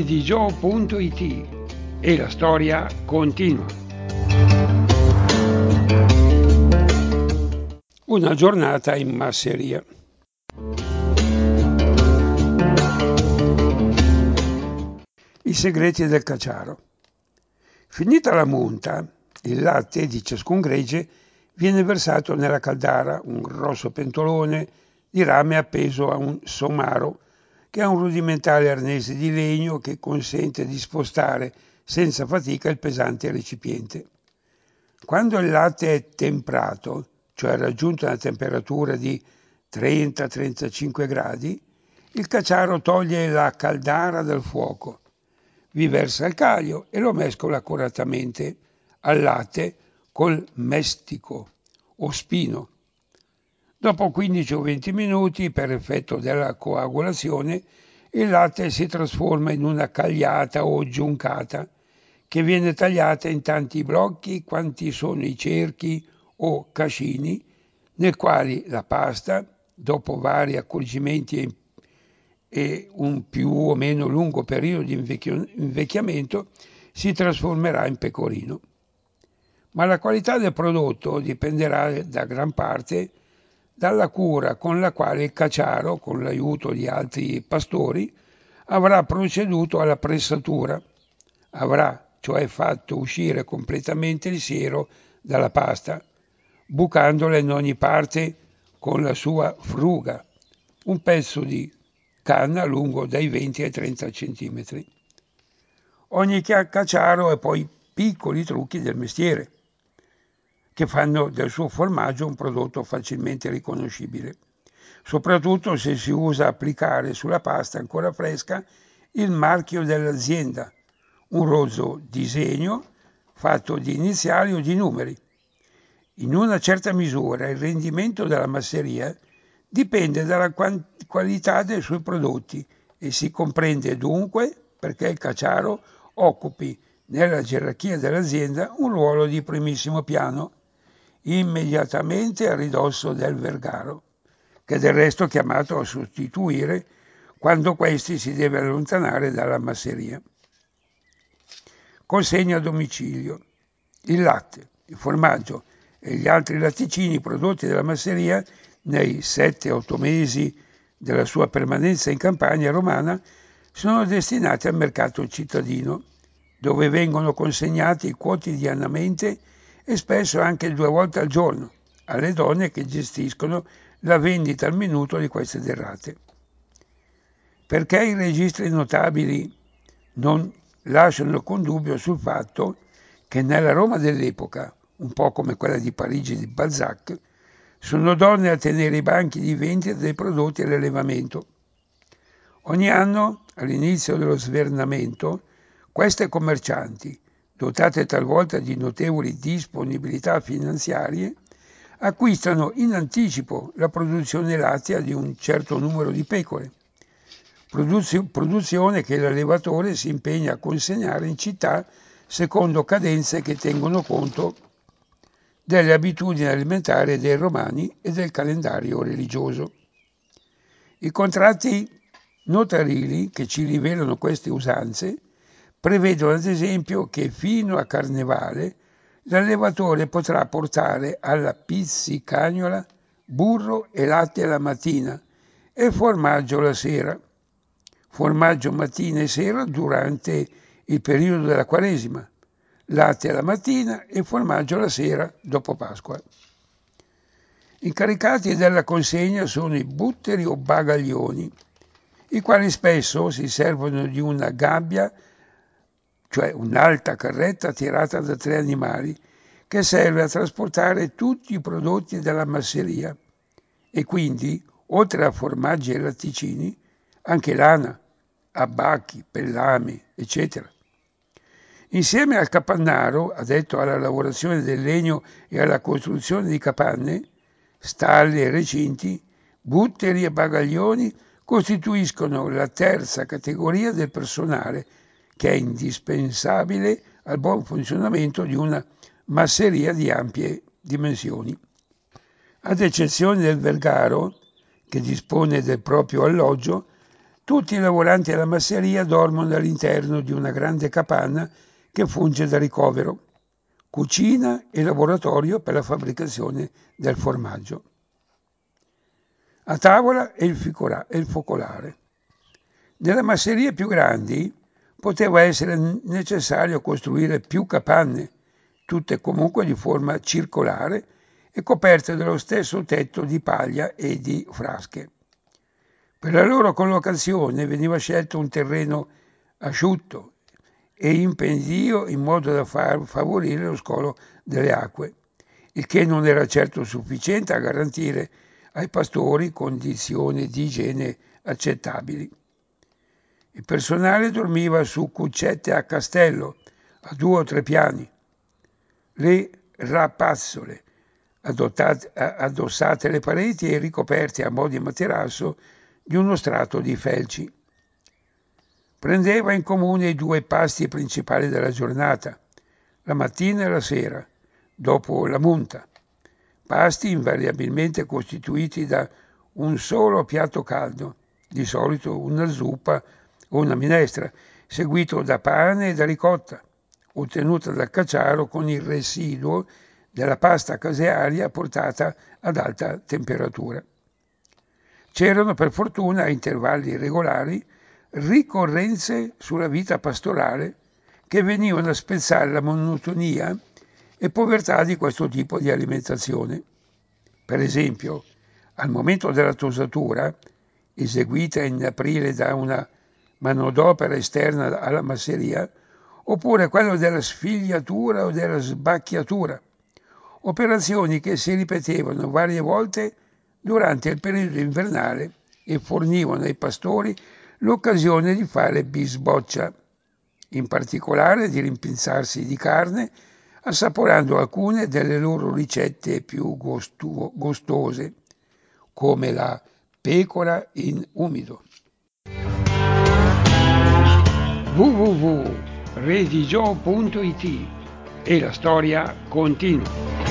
edigio.it e la storia continua. Una giornata in masseria. I segreti del caciaro. Finita la munta, il latte di ciascun gregge viene versato nella caldara, un grosso pentolone di rame appeso a un somaro, che ha un rudimentale arnese di legno che consente di spostare senza fatica il pesante recipiente. Quando il latte è temprato, cioè ha raggiunto una temperatura di 30-35 gradi, il caciaro toglie la caldara dal fuoco, vi versa il caglio e lo mescola accuratamente al latte col mestico o spino. Dopo 15 o 20 minuti, per effetto della coagulazione, il latte si trasforma in una cagliata o giuncata che viene tagliata in tanti blocchi quanti sono i cerchi o cascini, nei quali la pasta, dopo vari accorgimenti e un più o meno lungo periodo di invecchiamento, si trasformerà in pecorino. Ma la qualità del prodotto dipenderà da gran parte dalla cura con la quale il caciaro, con l'aiuto di altri pastori, avrà proceduto alla pressatura. Avrà cioè fatto uscire completamente il siero dalla pasta, bucandola in ogni parte con la sua fruga, un pezzo di canna lungo dai 20 ai 30 centimetri. Ogni caciaro ha poi piccoli trucchi del mestiere, che fanno del suo formaggio un prodotto facilmente riconoscibile, soprattutto se si usa applicare sulla pasta ancora fresca il marchio dell'azienda, un rozzo disegno fatto di iniziali o di numeri. In una certa misura il rendimento della masseria dipende dalla qualità dei suoi prodotti e si comprende dunque perché il caciaro occupi nella gerarchia dell'azienda un ruolo di primissimo piano, immediatamente a ridosso del vergaro, che del resto è chiamato a sostituire quando questi si deve allontanare dalla masseria. Consegna a domicilio. Il latte, il formaggio e gli altri latticini prodotti dalla masseria nei 7-8 mesi della sua permanenza in campagna romana sono destinati al mercato cittadino, dove vengono consegnati quotidianamente e spesso anche 2 volte al giorno alle donne che gestiscono la vendita al minuto di queste derrate. Perché i registri notabili non lasciano alcun dubbio sul fatto che nella Roma dell'epoca, un po' come quella di Parigi di Balzac, sono donne a tenere i banchi di vendita dei prodotti all'allevamento. Ogni anno, all'inizio dello svernamento, queste commercianti, dotate talvolta di notevoli disponibilità finanziarie, acquistano in anticipo la produzione lattea di un certo numero di pecore, produzione che l'allevatore si impegna a consegnare in città secondo cadenze che tengono conto delle abitudini alimentari dei romani e del calendario religioso. I contratti notarili che ci rivelano queste usanze prevedono ad esempio che fino a Carnevale l'allevatore potrà portare alla pizzicagnola burro e latte la mattina e formaggio la sera, formaggio mattina e sera durante il periodo della Quaresima, latte alla mattina e formaggio la sera dopo Pasqua. Incaricati della consegna sono i butteri o bagaglioni, i quali spesso si servono di una gabbia, cioè un'alta carretta tirata da 3 animali, che serve a trasportare tutti i prodotti della masseria e quindi, oltre a formaggi e latticini, anche lana, abbacchi, pellami, eccetera. Insieme al capannaro, addetto alla lavorazione del legno e alla costruzione di capanne, stalli e recinti, butteri e bagaglioni costituiscono la terza categoria del personale che è indispensabile al buon funzionamento di una masseria di ampie dimensioni. Ad eccezione del vergaro, che dispone del proprio alloggio, Tutti i lavoranti alla masseria dormono all'interno di una grande capanna che funge da ricovero, cucina e laboratorio per la fabbricazione del formaggio. A tavola è il focolare. Nelle masserie più grandi poteva essere necessario costruire più capanne, tutte comunque di forma circolare e coperte dallo stesso tetto di paglia e di frasche. Per la loro collocazione veniva scelto un terreno asciutto e in pendio in modo da far favorire lo scolo delle acque, il che non era certo sufficiente a garantire ai pastori condizioni di igiene accettabili. Il personale dormiva su cuccette a castello, a 2 o 3 piani. Le rapazzole, addossate alle pareti e ricoperte a mo' di materasso di uno strato di felci. Prendeva in comune i 2 pasti principali della giornata, la mattina e la sera, dopo la munta. Pasti invariabilmente costituiti da un solo piatto caldo, di solito una zuppa o una minestra, seguito da pane e da ricotta, ottenuta dal cacciaro con il residuo della pasta casearia portata ad alta temperatura. C'erano per fortuna a intervalli regolari ricorrenze sulla vita pastorale che venivano a spezzare la monotonia e povertà di questo tipo di alimentazione. Per esempio, al momento della tosatura, eseguita in aprile da una manodopera esterna alla masseria, oppure quello della sfigliatura o della sbacchiatura, operazioni che si ripetevano varie volte durante il periodo invernale e fornivano ai pastori l'occasione di fare bisboccia, in particolare di rimpinzarsi di carne, assaporando alcune delle loro ricette più gustose, come la pecora in umido. www.redigio.it e la storia continua.